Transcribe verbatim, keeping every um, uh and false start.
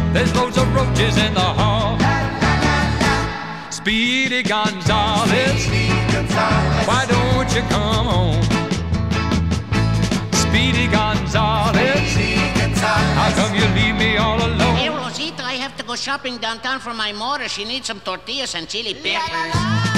There's loads of roaches in the hall. Speedy Gonzales, why don't you come home? Speedy Gonzales, how come you leave me all alone? Hey, Rosita, I have to go shopping downtown for my mother. She needs some tortillas and chili peppers.